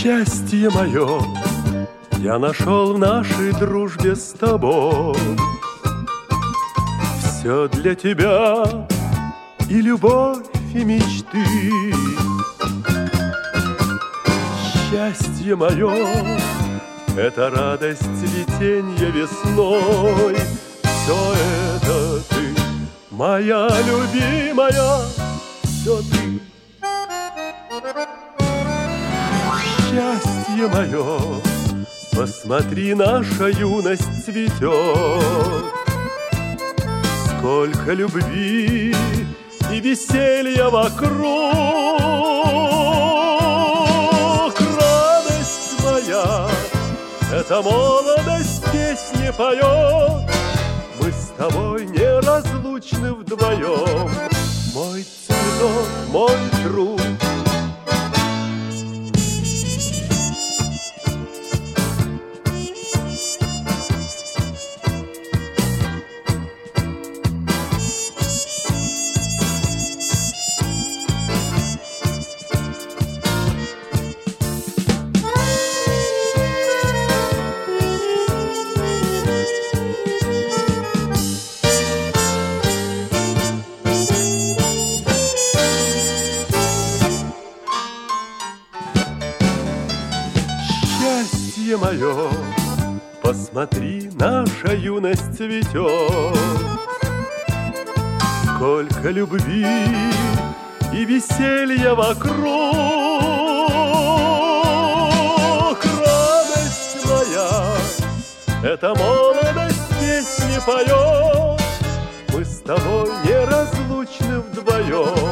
Счастье мое я нашел в нашей дружбе с тобой. Все для тебя и любовь, и мечты. Счастье мое — это радость цветенья весной. Все это ты, моя любимая, все ты. Счастье мое, посмотри, наша юность цветет. Сколько любви и веселья вокруг. Радость моя, эта молодость песни поет. Мы с тобой неразлучны вдвоем. Мой цветок, мой друг. Счастье мое, посмотри, наша юность цветет. Сколько любви и веселья вокруг. Радость моя, эта молодость песни поет. Мы с тобой неразлучны вдвоем.